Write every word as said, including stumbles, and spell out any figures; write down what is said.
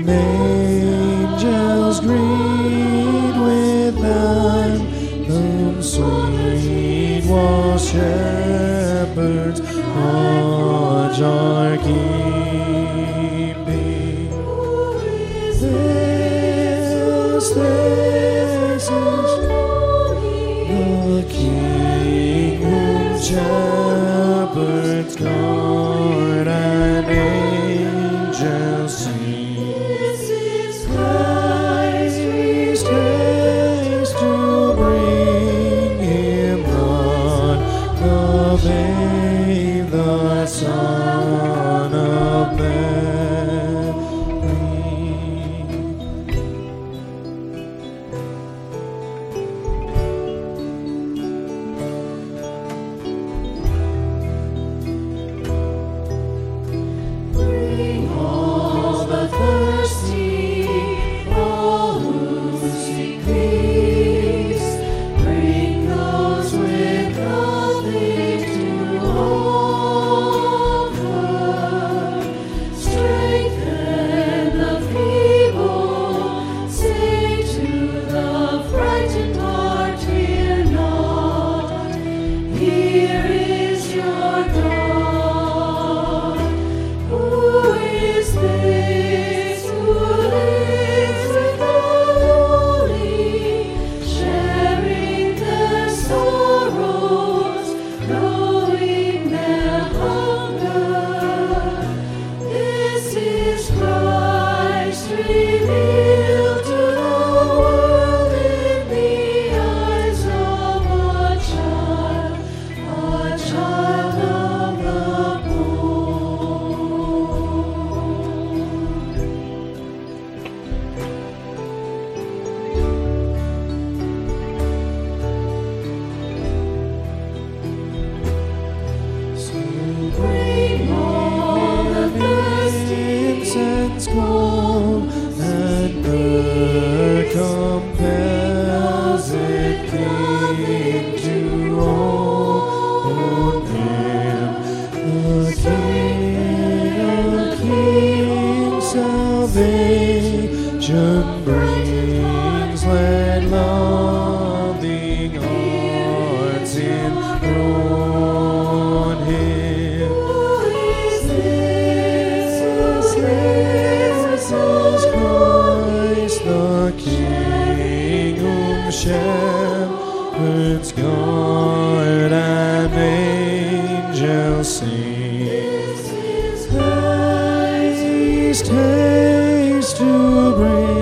and angels greet with anthem sweet, while shepherds watch our keeping. This, this is the King whom shepherds guard and angels sing. This is Christ, He's haste to bring Him God, the babe, the Son of Mary. Bring all the thirsty, all who seek peace. Bring those with nothing to offer. Strengthen the feeble. Say to the frightened heart, fear not. Here is your God. Who is this who lives with the lowly, sharing their sorrows, knowing their hunger? This is Christ revealed to the world in the eyes of a child, a child of the Bring all the thirsty, Incense, gold, and myrrh compels it clean to own Him, the King of Kings. Salvation brings, let loving hearts enthrone Him. Who is this? This is Christ the King, whom shepherds guard and angels sing. This is Christ, haste to bring